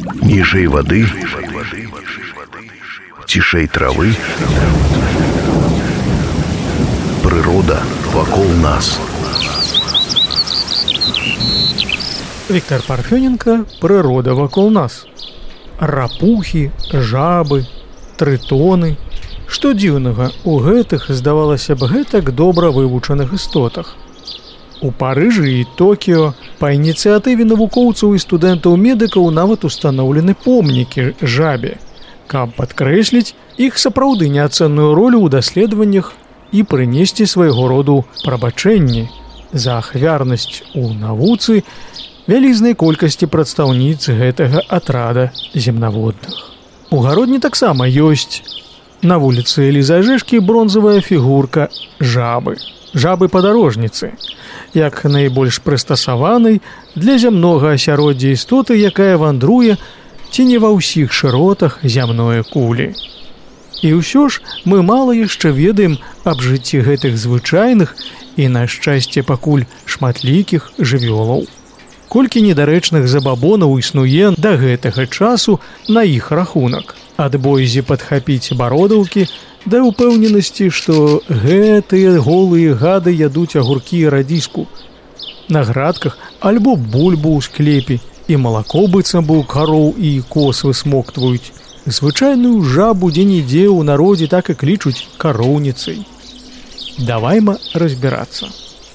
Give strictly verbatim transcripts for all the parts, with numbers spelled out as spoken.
Ніжэй вады, цішэй травы, прырода вакол нас. Віктор Парфёненко «Прырода вакол нас». Рапухі, жабы, трытоны. Што дзіўнага у гэтых, здавалася б, гэтак добра вывучаных істотах. У Парыжы і Токіо па ініцыятыве навукоўцаў і студэнтаў-медыкаў нават устаноўлены помнікі жабе, каб падкрэсліць іх сапраўды неацэнную ролю ў даследаваннях і прынесці свайго роду прабачэнні за ахвярнасць у навуцы вялізнай колькасці прадстаўніц гэтага атрада земнаводных. У Гародні таксама ёсць на вуліцы Элізы Ажэшкі бронзавая фігурка жабы, жабы-падарожніцы, як найбольш прыстасаванай для зямнога асяроддзя істоты, якая вандруе ці не ва ўсіх шыротах зямной кулі. І ўсё ж мы мала яшчэ ведаем аб жыцці гэтых звычайных і, на шчасце, пакуль шматлікіх жывёлаў. Колькі недарэчных забабонаў існуе да гэтага часу на іх рахунак. Ад бойзі падхапіць бародаўкі да ўпэўненасці, што гэтыя голыя гады ядуць агуркі і радзіску на градках альбо бульбу ў склепе і малако быццам бы ў кароў і коз высмоктваюць. Звычайную жабу дзе-нідзе ў народзе так і клічуць кароўніцай. Давайма разбірацца.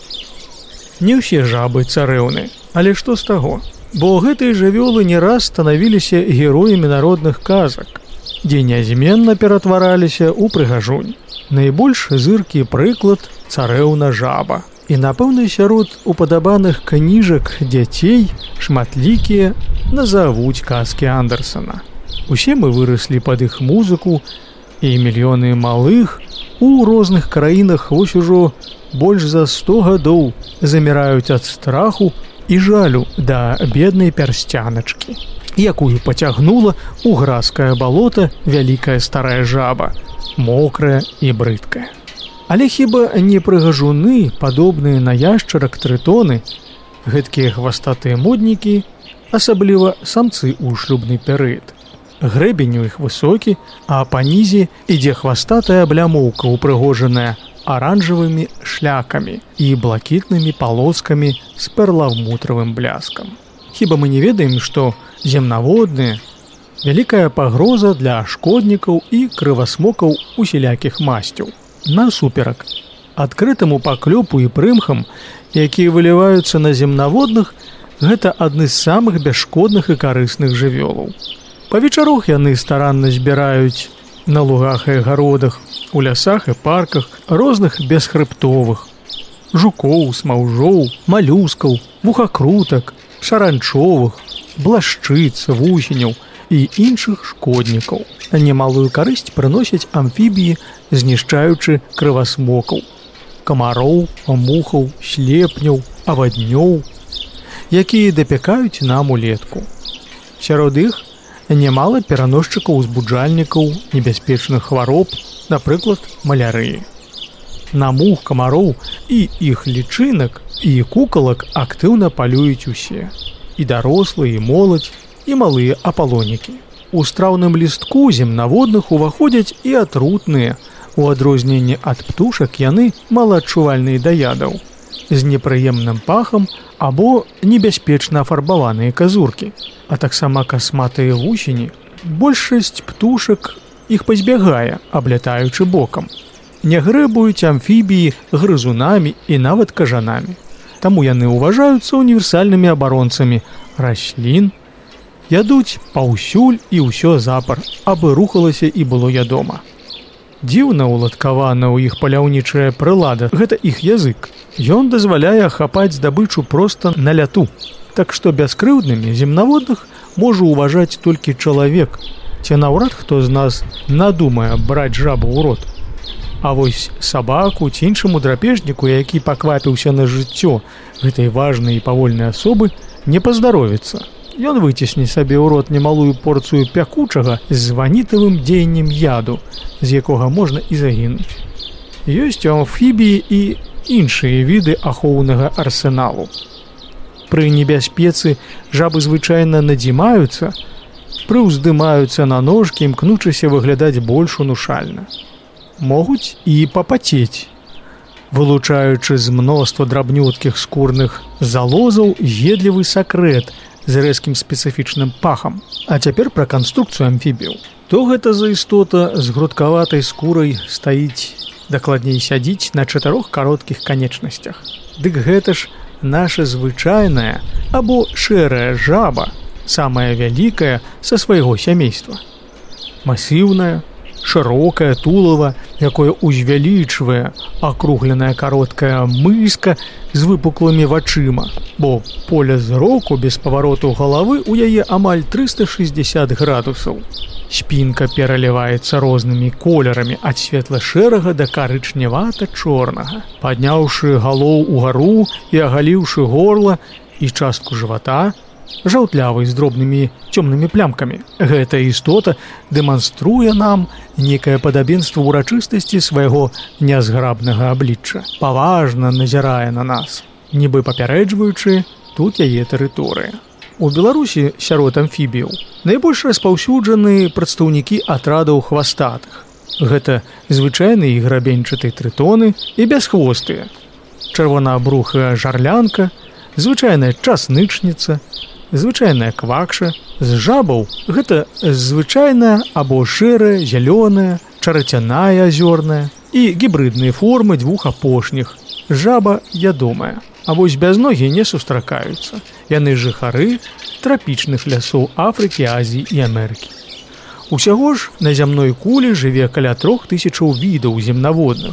Не ўсе жабы царэўны, але што з таго? Бо гэтыя жывёлы не раз станавіліся героямі народных казак, дзе нязменна ператвараліся ў прыгажунь. Найбольш зыркі прыклад царэўна жаба. І, напэўна, сярод упадабаных кніжак дзяцей шматлікія назавуць казкі Андерсана. Усе мы выраслі пад іх музыку, і мільёны малых у розных краінах вось ужо больш за сто гадоў заміраюць ад страху і жалю да беднай пярсцяначкі, якую пацягнула ў гразкае балота вялікая старая жаба, мокрая і брыдкая. Але хіба не прыгажуны, падобныя на яшчарак трытоны, гэткія хвастатыя моднікі, асабліва самцы ў шлюбны перыяд. Грэбень у іх высокі, а панізе ідзе хвастатая аблямоўка, упрыгожаная аранжавымі шлякамі і блакітнымі палоскамі з перламутравым бляскам. Хіба мы не ведаем, што земнаводныя – вялікая пагроза для шкоднікаў і крывасмокаў усялякіх масцяў. Насуперак адкрытаму паклёпу і прымхам, якія выліваюцца на земнаводных, гэта адны з самых бясшкодных і карысных жывёлаў. Па вечарах яны старанна збіраюць на лугах і гародах, у лясах і парках розных бесхрыбтовых жукоў, смаўжоў, малюскаў, вухакрутак, шаранчовых, блашчыц, вусеняў і іншых шкоднікаў. Немалую карысць прыносяць амфібіі, знішчаючы крывасмокаў, камароў, мухаў, слепняў, аваднёў, якія дапякаюць нам улетку. Сярод іх немало пераносчыкаў узбуджальнікаў небяспечных хвароб, напрыклад, малярыі. На мух, камароў і іх лічынак і кукалак актыўна палююць усе. І дарослыя, і моладзь, і малыя апалонікі. У страўным лістку земнаводных уваходзяць і атрутныя. У адрозненне ад птушак яны малаадчувальныя да ядаў, з непрыемным пахам або небяспечна афарбаваныя казуркі, а таксама касматыя вусені. Большасць птушак іх пазбягае, аблятаючы бокам. Не грэбуюць амфібіі грызунамі і нават кажанамі. Таму яны ўважаюцца універсальнымі абаронцамі раслін, ядуць паўсюль і ўсё запар, абы рухалася і было ядома. Дзіўна уладкавана ў іх паляўнічая прылада, гэта іх язык. Ён дазваляе ахапаць здабычу проста на ляту. Так што бяскрыўднымі земнаводных можа ўважаць толькі чалавек, ці наўрад хто з нас надумае браць жабу ў рот. А вось сабаку ці іншаму драпежніку, які паквапіўся на жыццё гэтай важнай і павольнай асобы, не паздаровіцца. Ён выцесні сабе ў рот немалую порцыю пякучага з ванітавым дзеяннем яду, з якога можна і загінуць. Ёсць у амфібіі і іншыя віды ахоўнага арсеналу. Пры небяспецы жабы звычайна надзімаюцца, прыўздымаюцца на ножкі, імкнучыся выглядаць больш унушальна. Могуць і папацець, вылучаючы з мноства драбнюткіх скурных залозаў едлівы сакрэт з рэзкім спецыфічным пахам. А цяпер пра канструкцыю амфібіяў. То гэта за істота з грудкаватай скурай стаіць, дакладней сядзіць на чатырох кароткіх канечнасцях. Дык гэта ж наша звычайная або шэрая жаба, самая вялікая са свайго сямейства. Масіўная, шырокае тулава, якое узвялічвае акругленая кароткая мыска з выпуклымі вачыма, бо поле зроку без павароту галавы ў яе амаль трыста шэсцьдзесят градусаў. Спінка пераліваецца рознымі колерамі ад светла-шэрага да карычневата-чорнага. Падняўшы галоў угару і агаліўшы горла і частку жывата, жаўтлявы з дробнымі цёмнымі плямкамі, гэта істота дэманструе нам некае падабенства ўрачыстасці свайго нязграбнага аблічча. Паважна назірае на нас, нібы папярэджваючы тут яе тэрыторыя. У Беларусі сярод амфібіяў найбольш распаўсюджаны прадстаўнікі атрадаў хвастатых. Гэта звычайныя грабеньчатыя трытоны і бясхвостыя, чырвонаабрухая жарлянка, звычайная часнычніца, звычайная квакша. З жабаў гэта звычайная або шэрая, зялёная, чарацяная азёрная і гібрыдныя формы дзвюх апошніх. Жаба ядомая. А вось бязногі не сустракаюцца. Яны жыхары трапічных лясоў Афрыкі, Азіі і Амерыкі. Усяго ж на зямной кулі жыве каля трох тысячаў відаў земнаводных.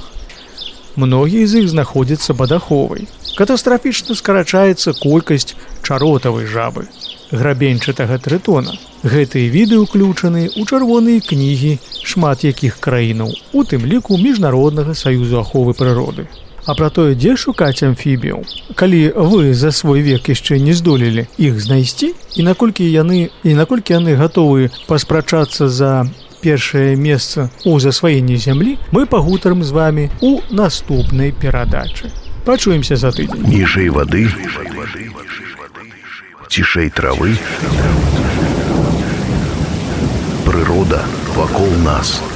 Многія з іх знаходзяцца пад аховай. Катастрафічна скарачаецца колькасць чаротавай жабы, грабеньчатага трытона. Гэтыя віды ўключаны ў чырвоныя кнігі шмат якіх краінаў, у тым ліку Міжнароднага саюзу аховы прыроды. А пра тое, дзе шукаць амфібіяў, калі вы за свой век яшчэ не здолелі іх знайсці, і наколькі яны, і наколькі яны гатовы паспрачацца за першае месца ў засваенні зямлі, мы пагутарым з вамі у наступнай перадачы. Пачуемся за тыдзень. Ніжэй вады, цішэй травы, прырода вакол нас.